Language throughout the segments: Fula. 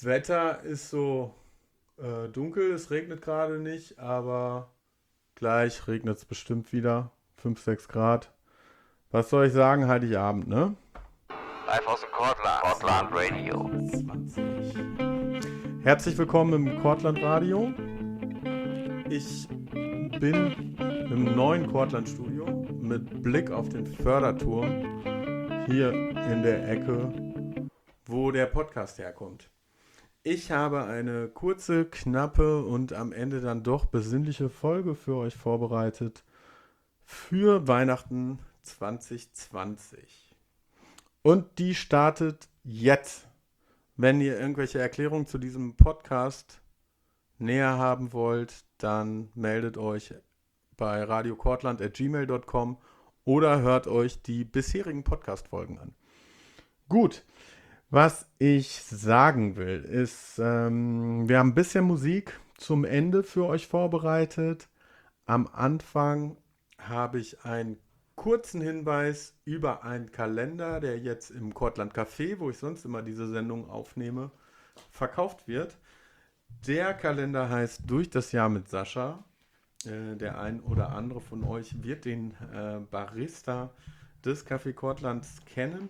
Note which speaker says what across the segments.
Speaker 1: Wetter ist so dunkel, es regnet gerade nicht, aber gleich regnet es bestimmt wieder. 5, 6 Grad. Was soll ich sagen? Heiligabend, ne?
Speaker 2: Live aus dem Cortland. Cortland Radio.
Speaker 1: 20. Herzlich willkommen im Cortland Radio. Ich bin im neuen Cortland Studio mit Blick auf den Förderturm hier in der Ecke, wo der Podcast herkommt. Ich habe eine kurze, knappe und am Ende dann doch besinnliche Folge für euch vorbereitet für Weihnachten 2020. Und die startet jetzt. Wenn ihr irgendwelche Erklärungen zu diesem Podcast näher haben wollt, dann meldet euch bei radiokortland@gmail.com oder hört euch die bisherigen Podcast-Folgen an. Gut. Was ich sagen will, ist, wir haben ein bisschen Musik zum Ende für euch vorbereitet. Am Anfang habe ich einen kurzen Hinweis über einen Kalender, der jetzt im Cortland Café, wo ich sonst immer diese Sendung aufnehme, verkauft wird. Der Kalender heißt Durch das Jahr mit Sascha. Der ein oder andere von euch wird den Barista des Café Cortlands kennen.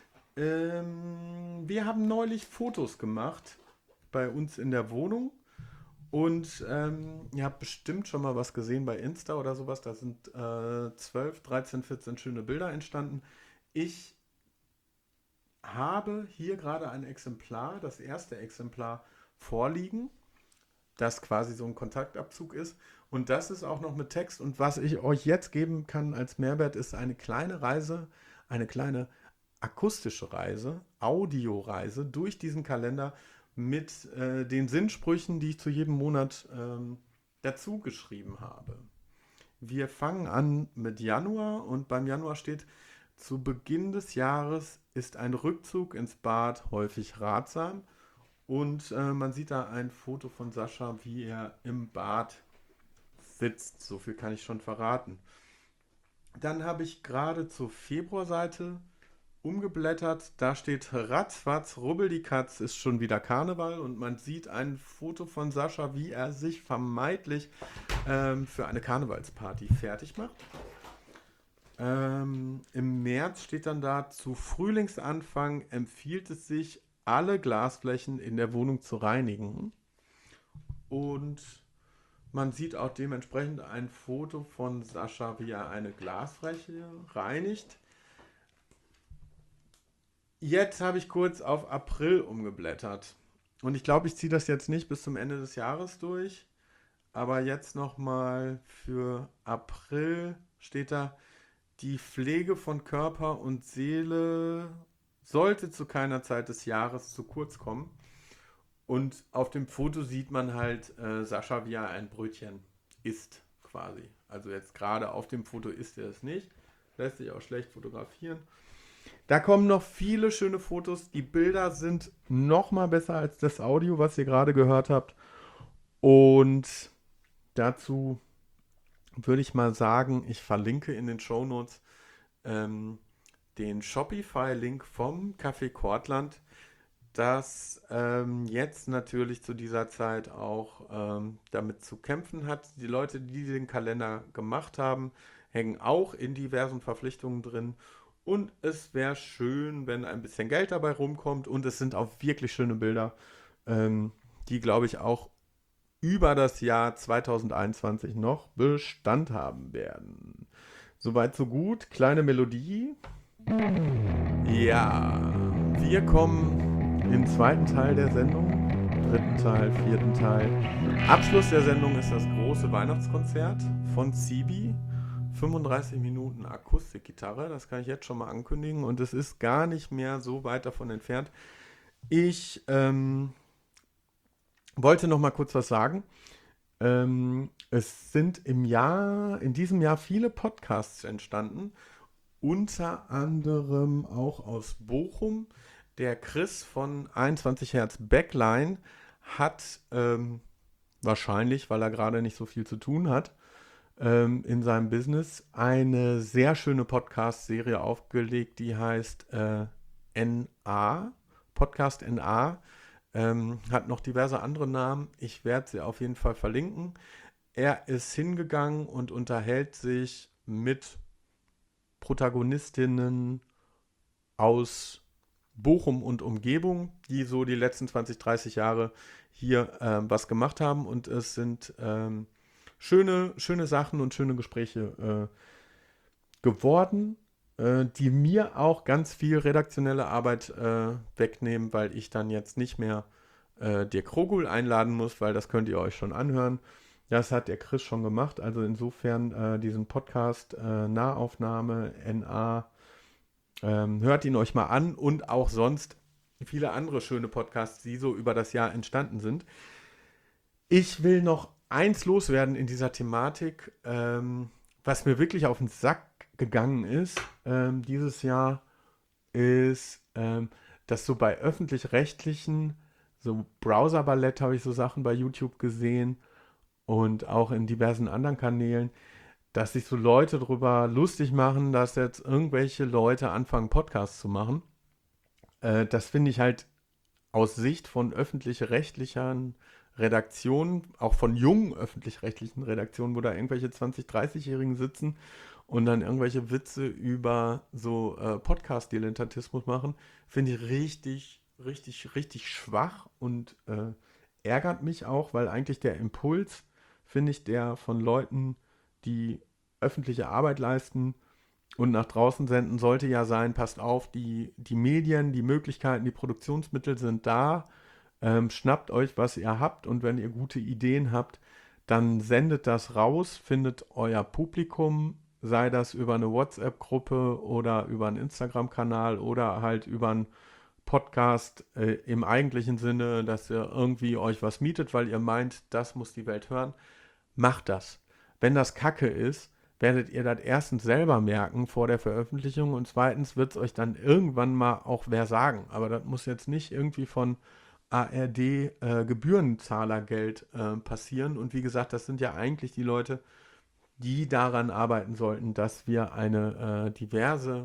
Speaker 1: Wir haben neulich Fotos gemacht bei uns in der Wohnung und ihr habt bestimmt schon mal was gesehen bei Insta oder sowas. Da sind 12, 13, 14 schöne Bilder entstanden. Ich habe hier gerade ein Exemplar, das erste Exemplar vorliegen, das quasi so ein Kontaktabzug ist. Und das ist auch noch mit Text. Und was ich euch jetzt geben kann als Mehrwert, ist eine kleine Reise, eine kleine akustische Reise, Audioreise durch diesen Kalender mit den Sinnsprüchen, die ich zu jedem Monat dazu geschrieben habe. Wir fangen an mit Januar und beim Januar steht, zu Beginn des Jahres ist ein Rückzug ins Bad häufig ratsam und man sieht da ein Foto von Sascha, wie er im Bad sitzt. So viel kann ich schon verraten. Dann habe ich gerade zur Februarseite umgeblättert, da steht ratzfatz, rubbel die Katz, ist schon wieder Karneval und man sieht ein Foto von Sascha, wie er sich vermeintlich für eine Karnevalsparty fertig macht. Im März steht dann da, zu Frühlingsanfang empfiehlt es sich, alle Glasflächen in der Wohnung zu reinigen. Und man sieht auch dementsprechend ein Foto von Sascha, wie er eine Glasfläche reinigt. Jetzt habe ich kurz auf April umgeblättert. Und ich glaube, ich ziehe das jetzt nicht bis zum Ende des Jahres durch. Aber jetzt nochmal für April steht da, die Pflege von Körper und Seele sollte zu keiner Zeit des Jahres zu kurz kommen. Und auf dem Foto sieht man halt Sascha, wie er ein Brötchen isst, quasi. Also jetzt gerade auf dem Foto isst er es nicht. Lässt sich auch schlecht fotografieren. Da kommen noch viele schöne Fotos. Die Bilder sind noch mal besser als das Audio, was ihr gerade gehört habt. Und dazu würde ich mal sagen, ich verlinke in den Shownotes den Shopify-Link vom Café Cortland, das jetzt natürlich zu dieser Zeit auch damit zu kämpfen hat. Die Leute, die den Kalender gemacht haben, hängen auch in diversen Verpflichtungen drin. Und es wäre schön, wenn ein bisschen Geld dabei rumkommt. Und es sind auch wirklich schöne Bilder, die, glaube ich, auch über das Jahr 2021 noch Bestand haben werden. Soweit, so gut. Kleine Melodie. Ja, wir kommen im zweiten Teil der Sendung. Dritten Teil, vierten Teil. Abschluss der Sendung ist das große Weihnachtskonzert von Zibi. 35 Minuten Akustikgitarre, das kann ich jetzt schon mal ankündigen und es ist gar nicht mehr so weit davon entfernt. Ich wollte noch mal kurz was sagen. Es sind in diesem Jahr viele Podcasts entstanden, unter anderem auch aus Bochum. Der Chris von 21 Hertz Backline hat wahrscheinlich, weil er gerade nicht so viel zu tun hat, in seinem Business eine sehr schöne Podcast-Serie aufgelegt, die heißt NA, Podcast NA. hat noch diverse andere Namen. Ich werde sie auf jeden Fall verlinken. Er ist hingegangen und unterhält sich mit Protagonistinnen aus Bochum und Umgebung, die so die letzten 20, 30 Jahre hier was gemacht haben. Und es sind schöne Sachen und schöne Gespräche geworden, die mir auch ganz viel redaktionelle Arbeit wegnehmen, weil ich dann jetzt nicht mehr Dirk Rogul einladen muss, weil das könnt ihr euch schon anhören. Das hat der Chris schon gemacht. Also insofern diesen Podcast Nahaufnahme, NA, hört ihn euch mal an und auch sonst viele andere schöne Podcasts, die so über das Jahr entstanden sind. Ich will noch eins loswerden in dieser Thematik, was mir wirklich auf den Sack gegangen ist dieses Jahr, ist, dass so bei öffentlich-rechtlichen, so Browser-Ballett habe ich so Sachen bei YouTube gesehen und auch in diversen anderen Kanälen, dass sich so Leute darüber lustig machen, dass jetzt irgendwelche Leute anfangen, Podcasts zu machen. Das finde ich halt aus Sicht von öffentlich-rechtlichen Redaktionen, auch von jungen öffentlich-rechtlichen Redaktionen, wo da irgendwelche 20-, 30-Jährigen sitzen und dann irgendwelche Witze über so Podcast-Dilettantismus machen, finde ich richtig schwach und ärgert mich auch, weil eigentlich der Impuls, finde ich, der von Leuten, die öffentliche Arbeit leisten und nach draußen senden, sollte ja sein, passt auf, die Medien, die Möglichkeiten, die Produktionsmittel sind da, schnappt euch, was ihr habt und wenn ihr gute Ideen habt, dann sendet das raus, findet euer Publikum, sei das über eine WhatsApp-Gruppe oder über einen Instagram-Kanal oder halt über einen Podcast im eigentlichen Sinne, dass ihr irgendwie euch was mietet, weil ihr meint, das muss die Welt hören. Macht das. Wenn das Kacke ist, werdet ihr das erstens selber merken vor der Veröffentlichung und zweitens wird es euch dann irgendwann mal auch wer sagen. Aber das muss jetzt nicht irgendwie von ARD Gebührenzahlergeld passieren. Und wie gesagt, das sind ja eigentlich die Leute, die daran arbeiten sollten, dass wir eine diverse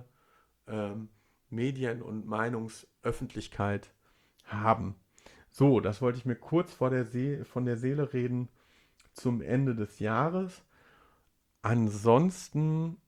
Speaker 1: Medien- und Meinungsöffentlichkeit haben. So, das wollte ich mir kurz von der Seele reden zum Ende des Jahres. Ansonsten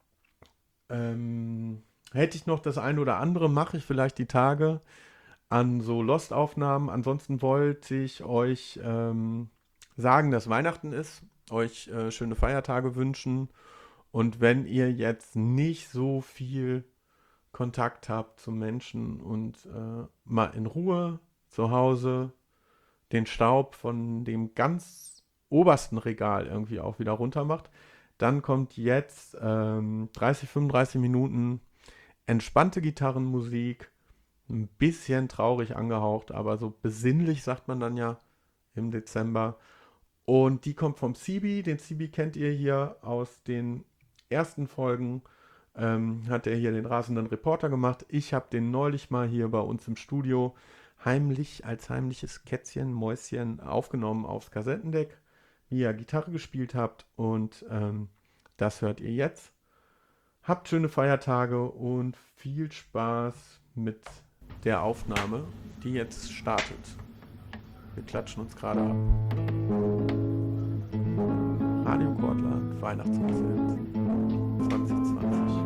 Speaker 1: hätte ich noch das eine oder andere, mache ich vielleicht die Tage an so Lost-Aufnahmen. Ansonsten wollte ich euch sagen, dass Weihnachten ist, euch schöne Feiertage wünschen und wenn ihr jetzt nicht so viel Kontakt habt zu Menschen und mal in Ruhe zu Hause den Staub von dem ganz obersten Regal irgendwie auch wieder runter macht, dann kommt jetzt 30, 35 Minuten entspannte Gitarrenmusik, ein bisschen traurig angehaucht, aber so besinnlich sagt man dann ja im Dezember. Und die kommt vom Sibi. Den Sibi kennt ihr hier aus den ersten Folgen. Hat er hier den rasenden Reporter gemacht. Ich habe den neulich mal hier bei uns im Studio heimlich als heimliches Kätzchen, Mäuschen aufgenommen aufs Kassettendeck, wie ihr Gitarre gespielt habt. Und das hört ihr jetzt. Habt schöne Feiertage und viel Spaß mit der Aufnahme, die jetzt startet. Wir klatschen uns gerade ab. Radio Kortland, Weihnachtskonzert 2020.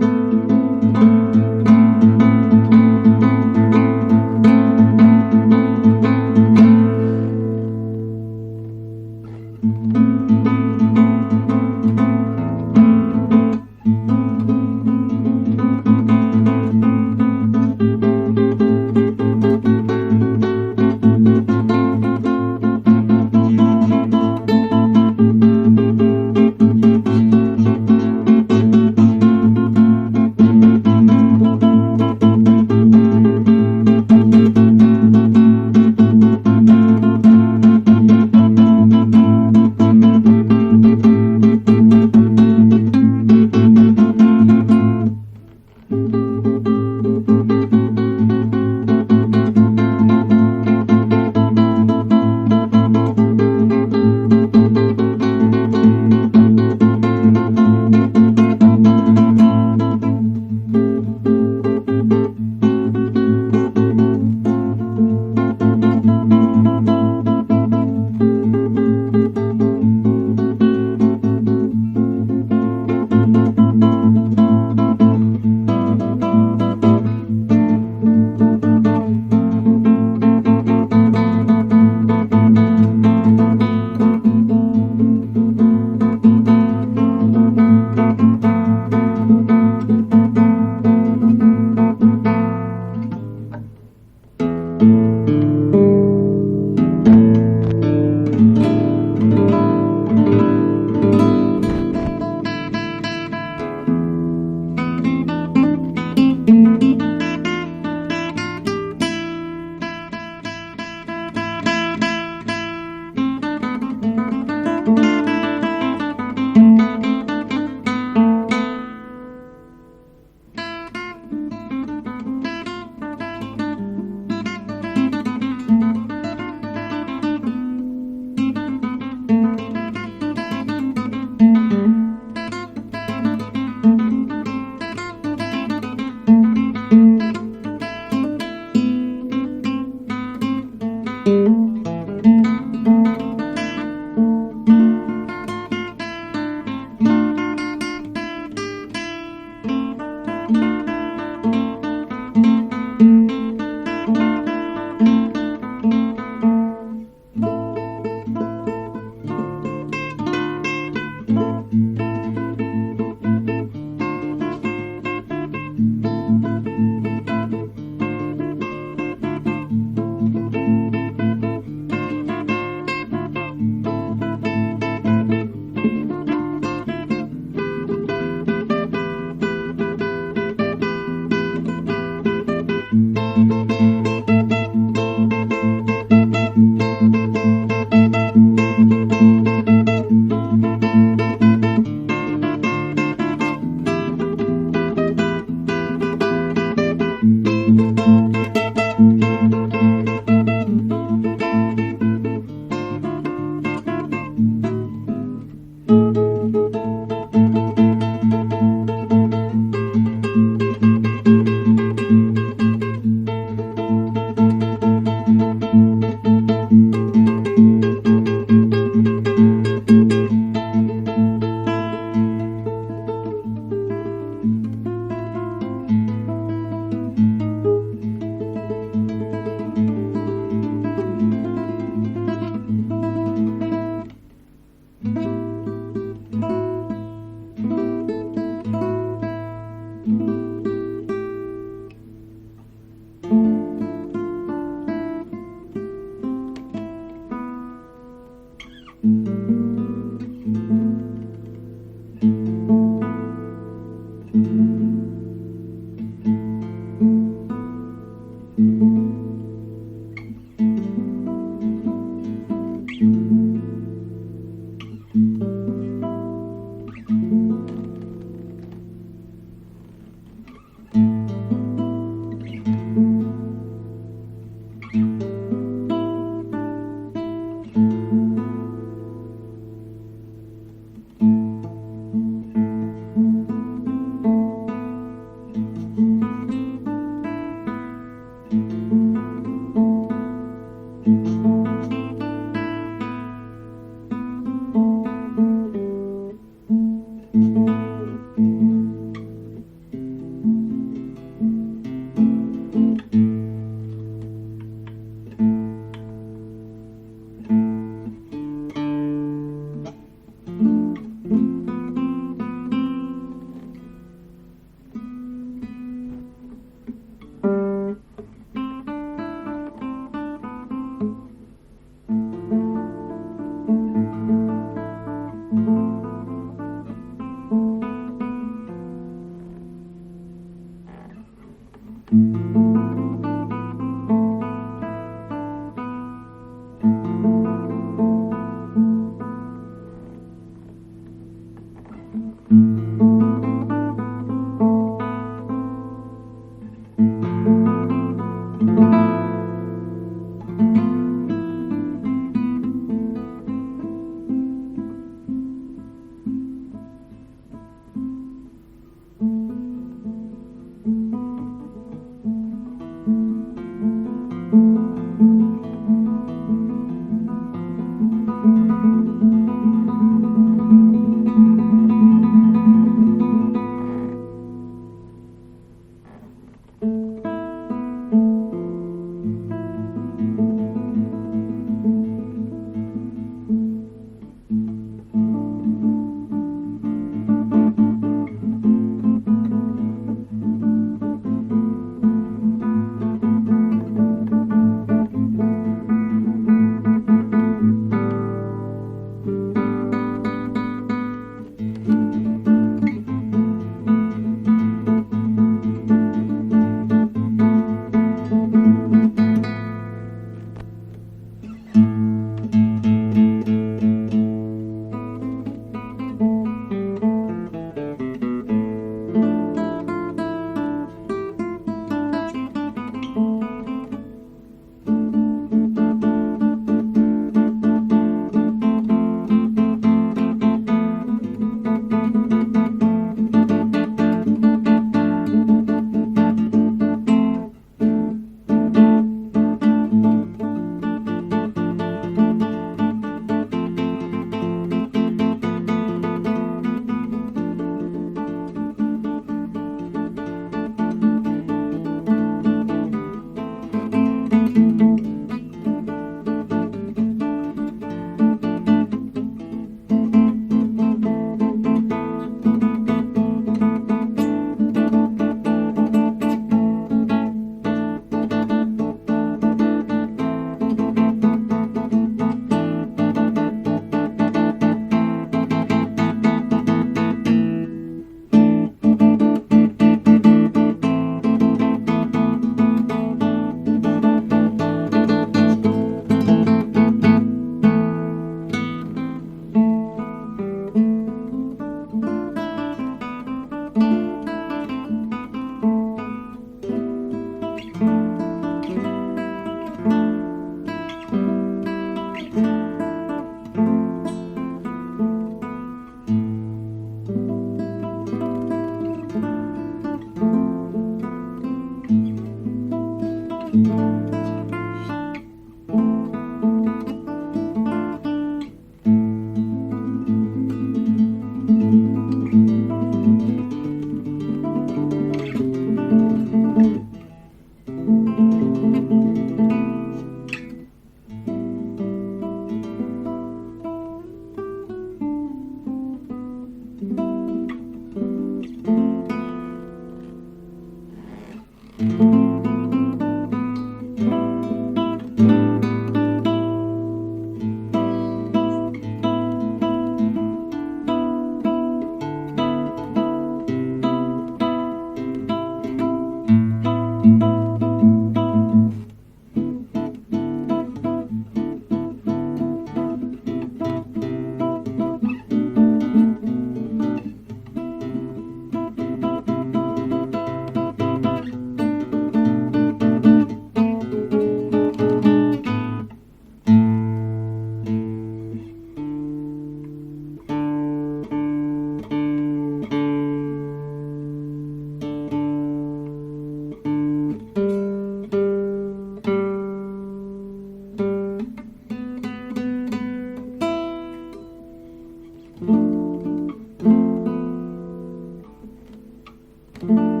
Speaker 3: thank you